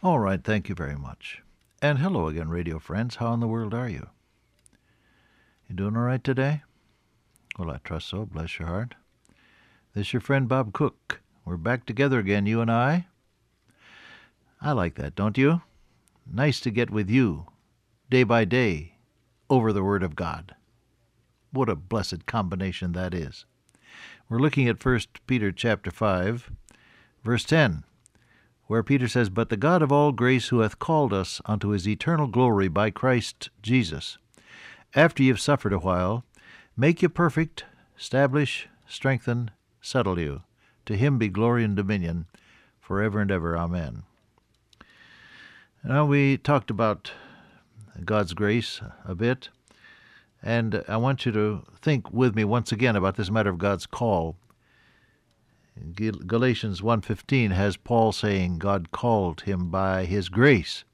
All right, thank you very much. And hello again, radio friends. How in the world are you? You doing all right today? Well, I trust so. Bless your heart. This is your friend Bob Cook. We're back together again, you and I. I like that, don't you? Nice to get with you, day by day, over the Word of God. What a blessed combination that is. We're looking at 1 Peter chapter 5, verse 10, where Peter says, "But the God of all grace, who hath called us unto his eternal glory by Christ Jesus, after ye have suffered a while, make you perfect, establish, strengthen, settle you. To him be glory and dominion forever and ever. Amen." Now, we talked about God's grace a bit, and I want you to think with me once again about this matter of God's call. Galatians 1:15 has Paul saying God called him by his grace.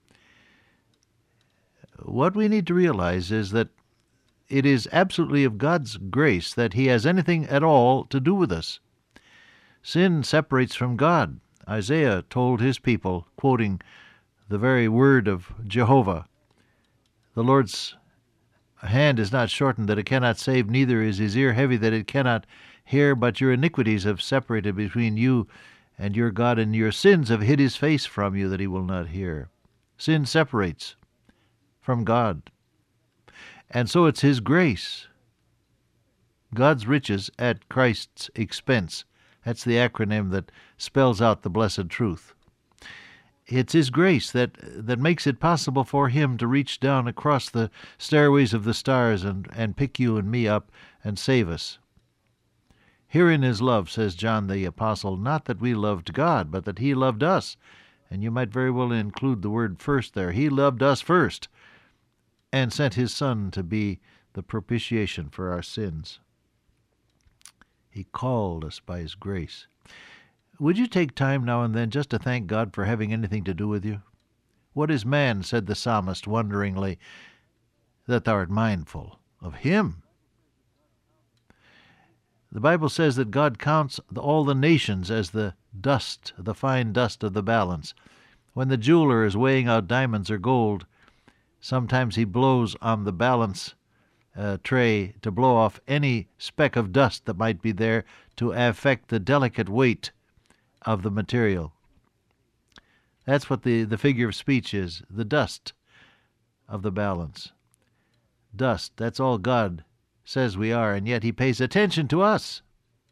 What we need to realize is that it is absolutely of God's grace that he has anything at all to do with us. Sin separates from God. Isaiah told his people, quoting the very word of Jehovah, "The Lord's hand is not shortened that it cannot save, neither is his ear heavy that it cannot hear, but your iniquities have separated between you and your God, and your sins have hid his face from you that he will not hear." Sin separates from God. And so it's his grace, God's riches at Christ's expense. That's the acronym that spells out the blessed truth. It's his grace that makes it possible for him to reach down across the stairways of the stars and pick you and me up and save us. "Herein is love," says John the Apostle, "not that we loved God, but that he loved us." And you might very well include the word first there. He loved us first and sent his Son to be the propitiation for our sins. He called us by his grace. Would you take time now and then just to thank God for having anything to do with you? "What is man," said the psalmist wonderingly, "that thou art mindful of him?" The Bible says that God counts all the nations as the dust, the fine dust of the balance. When the jeweler is weighing out diamonds or gold, sometimes he blows on the balance tray to blow off any speck of dust that might be there to affect the delicate weight of the material. That's what the figure of speech is, the dust of the balance. Dust, that's all God says we are, and yet he pays attention to us.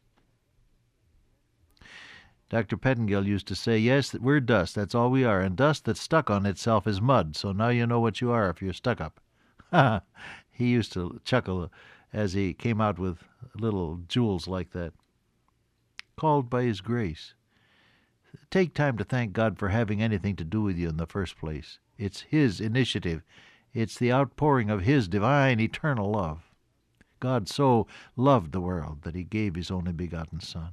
Dr. Pettingill used to say, "Yes, we're dust, that's all we are, and dust that's stuck on itself is mud, so now you know what you are if you're stuck up." He used to chuckle as he came out with little jewels like that. Called by his grace. Take time to thank God for having anything to do with you in the first place. It's his initiative. It's the outpouring of his divine, eternal love. God so loved the world that he gave his only begotten Son.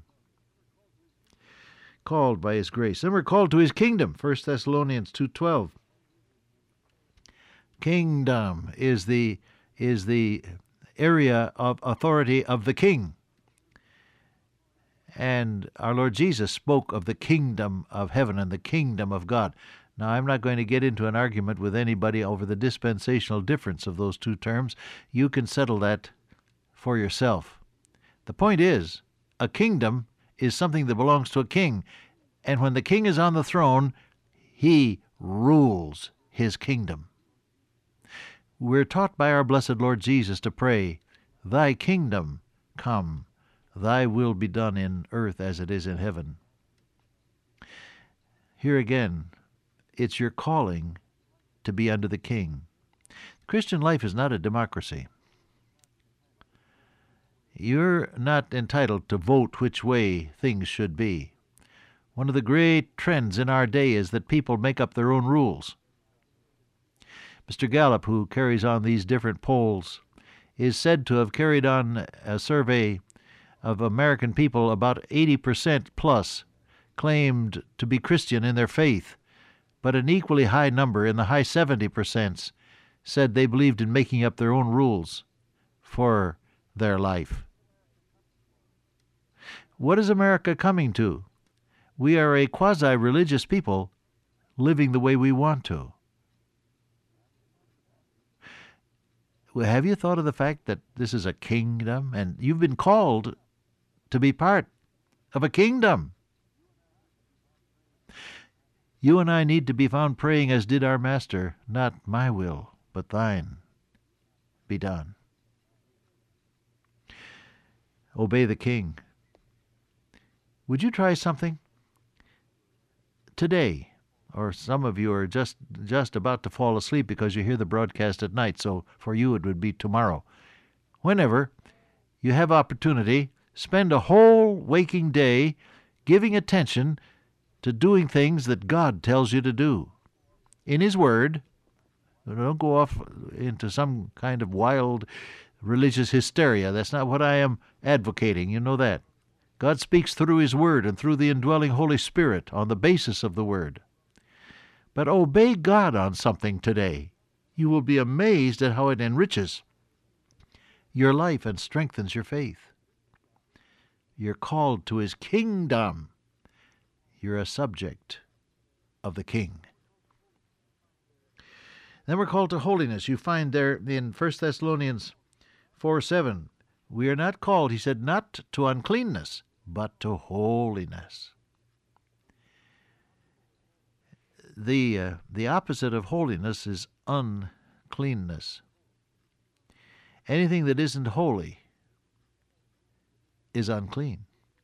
Called by his grace. Then we're called to his kingdom, 1 Thessalonians 2:12. Kingdom is the area of authority of the king. And our Lord Jesus spoke of the kingdom of heaven and the kingdom of God. Now, I'm not going to get into an argument with anybody over the dispensational difference of those two terms. You can settle that for yourself. The point is, a kingdom is something that belongs to a king. And when the king is on the throne, he rules his kingdom. We're taught by our blessed Lord Jesus to pray, "Thy kingdom come, thy will be done in earth as it is in heaven." Here again, it's your calling to be under the king. Christian life is not a democracy. You're not entitled to vote which way things should be. One of the great trends in our day is that people make up their own rules. Mr. Gallup, who carries on these different polls, is said to have carried on a survey of American people. About 80% plus claimed to be Christian in their faith, but an equally high number, in the high 70%, said they believed in making up their own rules for their life. What is America coming to? We are a quasi-religious people living the way we want to. Well, have you thought of the fact that this is a kingdom, and you've been called to be part of a kingdom? You and I need to be found praying as did our Master, not my will, but thine be done. Obey the King. Would you try something today? Or some of you are just about to fall asleep because you hear the broadcast at night, so for you it would be tomorrow. Whenever you have opportunity, spend a whole waking day giving attention to doing things that God tells you to do in His Word. Don't go off into some kind of wild religious hysteria. That's not what I am advocating. You know that. God speaks through His Word and through the indwelling Holy Spirit on the basis of the Word. But obey God on something today. You will be amazed at how it enriches your life and strengthens your faith. You're called to His kingdom. You're a subject of the King. Then we're called to holiness. You find there in 1 Thessalonians 4:7, we are not called, he said, not to uncleanness, but to holiness. The opposite of holiness is uncleanness. Anything that isn't holy is unclean.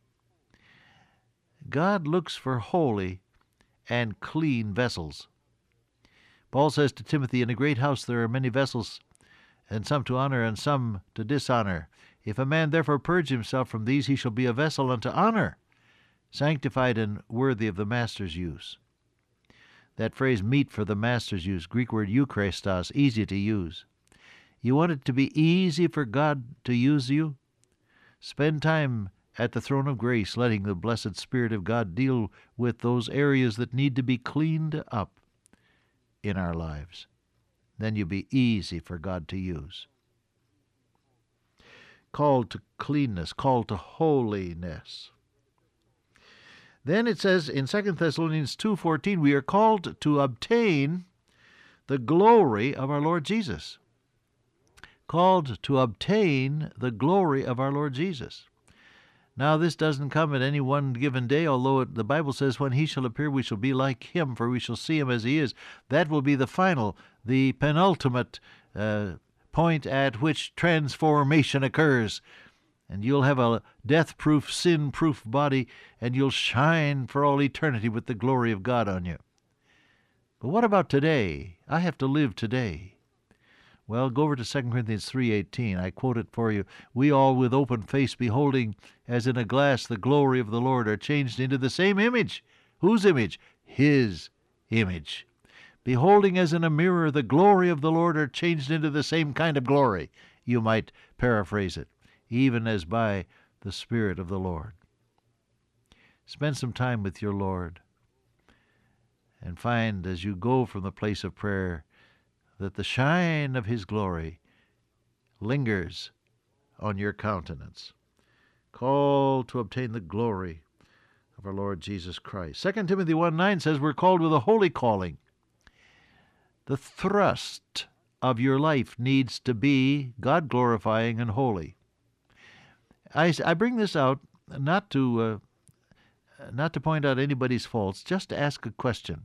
God looks for holy and clean vessels. Paul says to Timothy, in a great house there are many vessels, and some to honor and some to dishonor. If a man therefore purge himself from these, he shall be a vessel unto honor, sanctified and worthy of the master's use. That phrase, meet for the master's use, Greek word eucharistos, easy to use. You want it to be easy for God to use you? Spend time at the throne of grace, letting the blessed Spirit of God deal with those areas that need to be cleaned up in our lives. Then you'll be easy for God to use. Called to cleanness, called to holiness. Then it says in 2 Thessalonians 2:14, we are called to obtain the glory of our Lord Jesus. Called to obtain the glory of our Lord Jesus. Now this doesn't come at any one given day, although the Bible says when He shall appear we shall be like Him, for we shall see Him as He is. That will be the final, the penultimate point at which transformation occurs. And you'll have a death-proof, sin-proof body, and you'll shine for all eternity with the glory of God on you. But what about today? I have to live today. Well, go over to 2 Corinthians 3:18. I quote it for you. We all with open face beholding as in a glass the glory of the Lord are changed into the same image. Whose image? His image. Beholding as in a mirror the glory of the Lord are changed into the same kind of glory. You might paraphrase it. Even as by the Spirit of the Lord. Spend some time with your Lord and find as you go from the place of prayer that the shine of His glory lingers on your countenance. Called to obtain the glory of our Lord Jesus Christ. 2 Timothy 1:9 says we're called with a holy calling. The thrust of your life needs to be God-glorifying and holy. I bring this out not to point out anybody's faults, just to ask a question.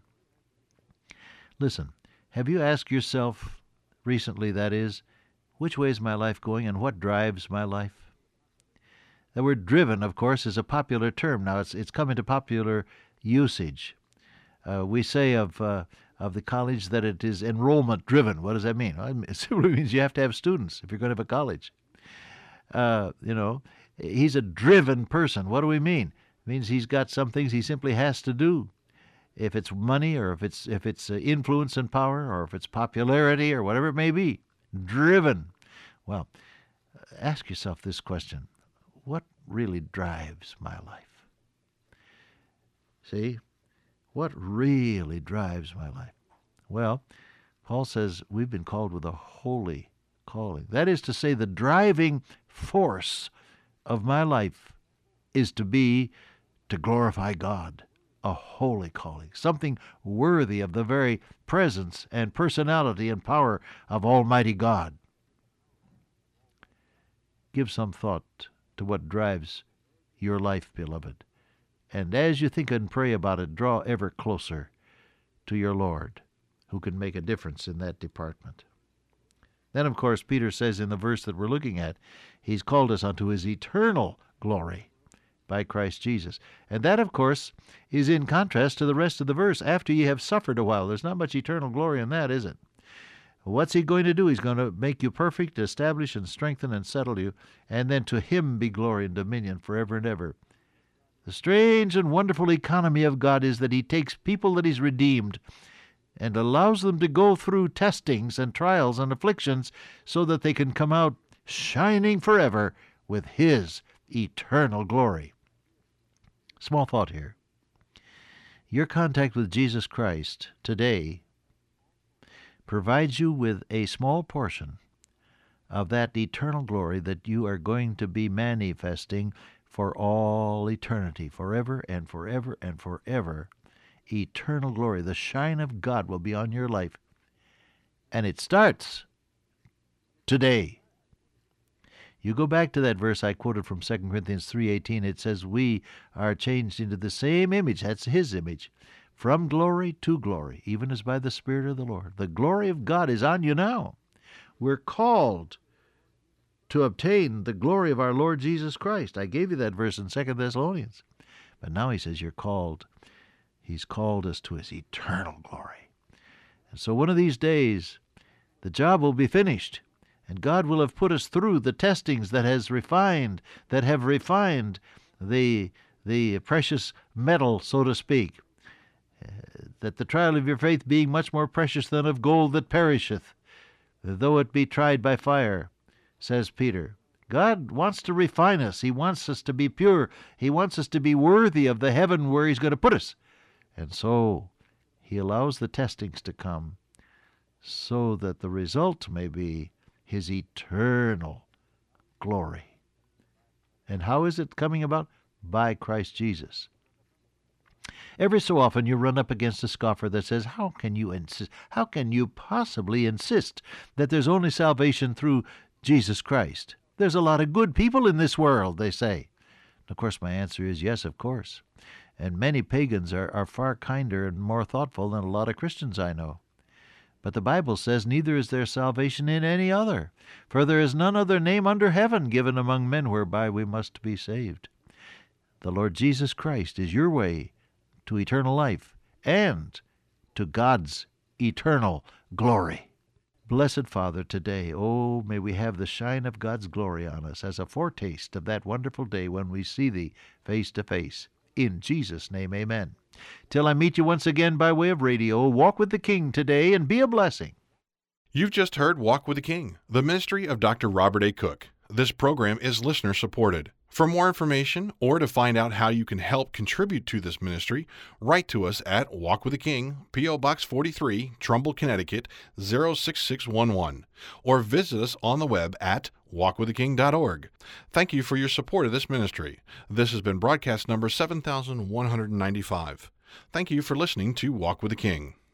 Listen, have you asked yourself recently, that is, which way is my life going and what drives my life? The word driven, of course, is a popular term now. It's come into popular usage. We say of the college that it is enrollment driven. What does that mean? Well, it simply means you have to have students if you're going to have a college. He's a driven person. What do we mean? It means he's got some things he simply has to do. If it's money, or if it's influence and power, or if it's popularity, or whatever it may be, driven. Well, ask yourself this question: what really drives my life? See, what really drives my life? Well, Paul says we've been called with a holy calling. That is to say, the driving force of my life is to glorify God a holy calling, something worthy of the very presence and personality and power of Almighty God. Give some thought to what drives your life, beloved. And as you think and pray about it, draw ever closer to your Lord, who can make a difference in that department. Then, of course, Peter says in the verse that we're looking at, he's called us unto his eternal glory by Christ Jesus. And that, of course, is in contrast to the rest of the verse. After ye have suffered a while, there's not much eternal glory in that, is it? What's he going to do? He's going to make you perfect, establish and strengthen and settle you, and then to him be glory and dominion forever and ever. The strange and wonderful economy of God is that he takes people that he's redeemed and allows them to go through testings and trials and afflictions so that they can come out shining forever with his eternal glory. Small thought here. Your contact with Jesus Christ today provides you with a small portion of that eternal glory that you are going to be manifesting for all eternity, forever and forever and forever. Eternal glory. The shine of God will be on your life. And it starts today. You go back to that verse I quoted from 2 Corinthians 3:18. It says, we are changed into the same image. That's his image. From glory to glory, even as by the Spirit of the Lord. The glory of God is on you now. We're called to obtain the glory of our Lord Jesus Christ. I gave you that verse in 2 Thessalonians. But now he says you're called. He's called us to his eternal glory. And so one of these days, the job will be finished, and God will have put us through the testings that have refined the precious metal, so to speak. That the trial of your faith being much more precious than of gold that perisheth, though it be tried by fire, says Peter. God wants to refine us. He wants us to be pure. He wants us to be worthy of the heaven where he's going to put us. And so he allows the testings to come so that the result may be his eternal glory. And how is it coming about? By Christ Jesus. Every so often you run up against a scoffer that says, how can you possibly insist that there's only salvation through Jesus Christ? There's a lot of good people in this world, they say. And of course, my answer is yes, of course. And many pagans are far kinder and more thoughtful than a lot of Christians I know. But the Bible says, neither is there salvation in any other, for there is none other name under heaven given among men whereby we must be saved. The Lord Jesus Christ is your way to eternal life and to God's eternal glory. Blessed Father, today, oh, may we have the shine of God's glory on us as a foretaste of that wonderful day when we see thee face to face. In Jesus' name, amen. Till I meet you once again by way of radio, walk with the King today and be a blessing. You've just heard Walk with the King, the ministry of Dr. Robert A. Cook. This program is listener-supported. For more information or to find out how you can help contribute to this ministry, write to us at Walk with the King, P.O. Box 43, Trumbull, Connecticut, 06611, or visit us on the web at walkwiththeking.org. Thank you for your support of this ministry. This has been broadcast number 7195. Thank you for listening to Walk with the King.